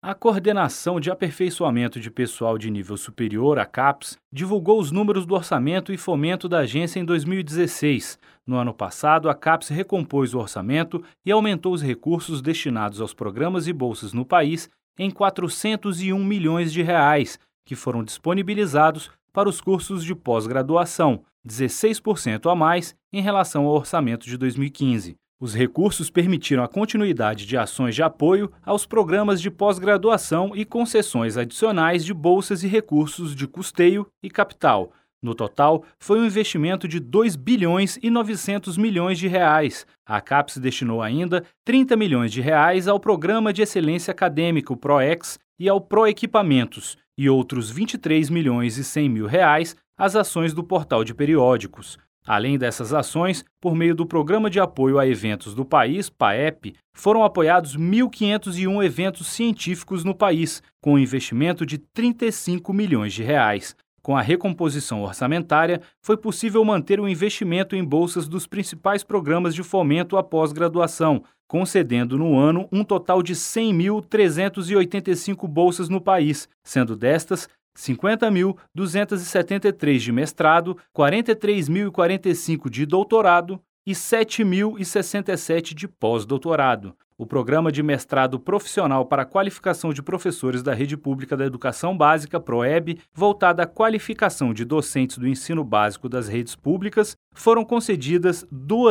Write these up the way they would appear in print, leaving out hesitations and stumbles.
A Coordenação de Aperfeiçoamento de Pessoal de Nível Superior, a CAPES, divulgou os números do orçamento e fomento da agência em 2016. No ano passado, a CAPES recompôs o orçamento e aumentou os recursos destinados aos programas e bolsas no país em R$ 401 milhões, que foram disponibilizados para os cursos de pós-graduação, 16% a mais em relação ao orçamento de 2015. Os recursos permitiram a continuidade de ações de apoio aos programas de pós-graduação e concessões adicionais de bolsas e recursos de custeio e capital. No total, foi um investimento de R$ 2 bilhões e 900 milhões. A CAPES destinou ainda R$ 30 milhões ao Programa de Excelência Acadêmica, o PROEX, e ao Proequipamentos, e outros R$ 23 milhões e 100 mil às ações do Portal de Periódicos. Além dessas ações, por meio do Programa de Apoio a Eventos do País, PAEP, foram apoiados 1.501 eventos científicos no país, com um investimento de R$ 35 milhões. Com a recomposição orçamentária, foi possível manter o investimento em bolsas dos principais programas de fomento à pós-graduação, concedendo no ano um total de 100.385 bolsas no país, sendo destas 50.273 de mestrado, 43.045 de doutorado e 7.067 de pós-doutorado. O Programa de Mestrado Profissional para a Qualificação de Professores da Rede Pública da Educação Básica, PROEB, voltada à qualificação de docentes do ensino básico das redes públicas, foram concedidas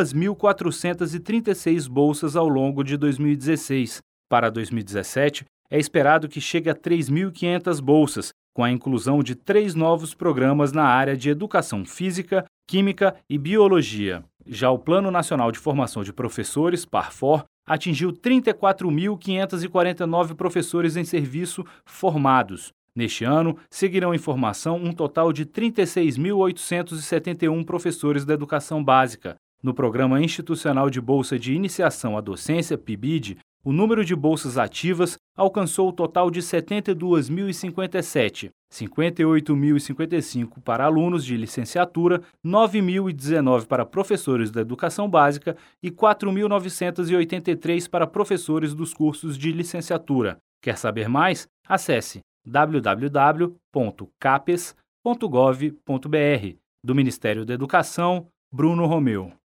2.436 bolsas ao longo de 2016. Para 2017, é esperado que chegue a 3.500 bolsas, com a inclusão de 3 novos programas na área de Educação Física, Química e Biologia. Já o Plano Nacional de Formação de Professores, PARFOR, atingiu 34.549 professores em serviço formados. Neste ano, seguirão em formação um total de 36.871 professores da educação básica. No Programa Institucional de Bolsa de Iniciação à Docência, PIBID, o número de bolsas ativas alcançou o total de 72.057, 58.055 para alunos de licenciatura, 9.019 para professores da educação básica e 4.983 para professores dos cursos de licenciatura. Quer saber mais? Acesse www.capes.gov.br. Do Ministério da Educação, Bruno Romeu.